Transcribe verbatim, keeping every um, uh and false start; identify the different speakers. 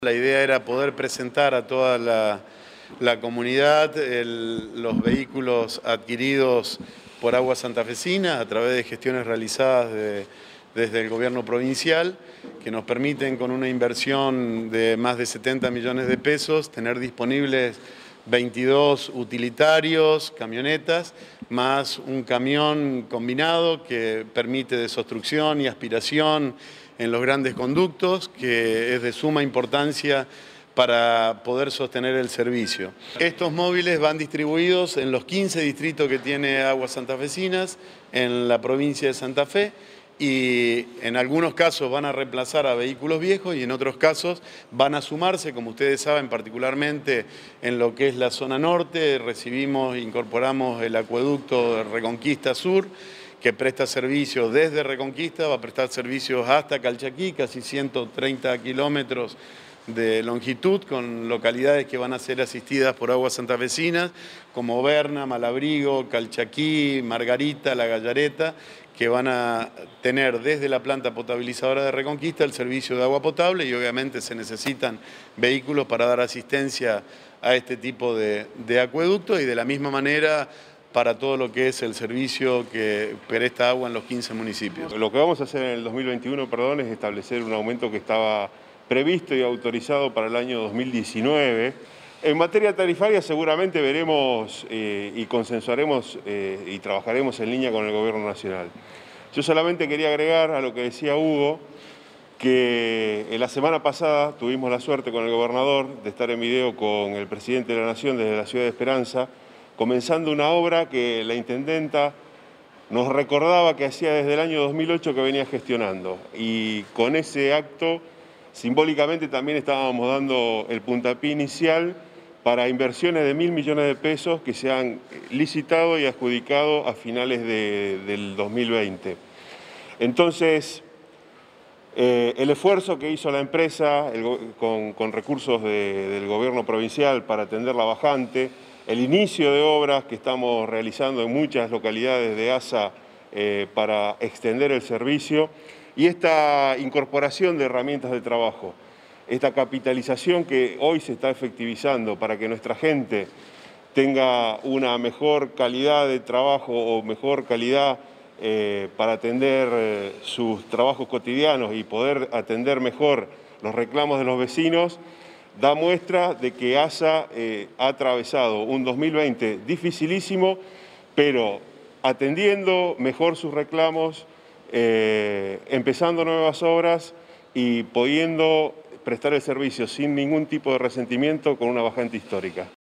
Speaker 1: La idea era poder presentar a toda la, la comunidad el, los vehículos adquiridos por Aguas Santafesinas a través de gestiones realizadas de, desde el gobierno provincial, que nos permiten con una inversión de más de setenta millones de pesos tener disponibles veintidós utilitarios, camionetas, más un camión combinado que permite desobstrucción y aspiración en los grandes conductos, que es de suma importancia para poder sostener el servicio. Estos móviles van distribuidos en los quince distritos que tiene Aguas Santafesinas, en la provincia de Santa Fe, y en algunos casos van a reemplazar a vehículos viejos y en otros casos van a sumarse, como ustedes saben, particularmente en lo que es la zona norte. Recibimos, incorporamos el acueducto de Reconquista Sur, que presta servicios desde Reconquista, va a prestar servicios hasta Calchaquí, casi ciento treinta kilómetros de longitud, con localidades que van a ser asistidas por Aguas Santafesinas, como Berna, Malabrigo, Calchaquí, Margarita, La Gallareta, que van a tener desde la planta potabilizadora de Reconquista el servicio de agua potable, y obviamente se necesitan vehículos para dar asistencia a este tipo de, de acueductos, y de la misma manera para todo lo que es el servicio que presta agua en los quince municipios.
Speaker 2: Lo que vamos a hacer en el dos mil veintiuno, perdón, es establecer un aumento que estaba previsto y autorizado para el año dos mil diecinueve. En materia tarifaria seguramente veremos eh, y consensuaremos eh, y trabajaremos en línea con el Gobierno Nacional. Yo solamente quería agregar a lo que decía Hugo, que en la semana pasada tuvimos la suerte con el gobernador de estar en video con el presidente de la Nación desde la ciudad de Esperanza, comenzando una obra que la intendenta nos recordaba que hacía desde el año dos mil ocho que venía gestionando. Y con ese acto, simbólicamente también estábamos dando el puntapié inicial para inversiones de mil millones de pesos que se han licitado y adjudicado a finales de, del dos mil veinte. Entonces, eh, el esfuerzo que hizo la empresa el, con, con recursos de, del gobierno provincial para atender la bajante, el inicio de obras que estamos realizando en muchas localidades de ASA eh, para extender el servicio, y esta incorporación de herramientas de trabajo, esta capitalización que hoy se está efectivizando para que nuestra gente tenga una mejor calidad de trabajo o mejor calidad eh, para atender eh, sus trabajos cotidianos y poder atender mejor los reclamos de los vecinos, da muestra de que ASA eh, ha atravesado un dos mil veinte dificilísimo, pero atendiendo mejor sus reclamos, eh, empezando nuevas obras y pudiendo prestar el servicio sin ningún tipo de resentimiento con una bajante histórica.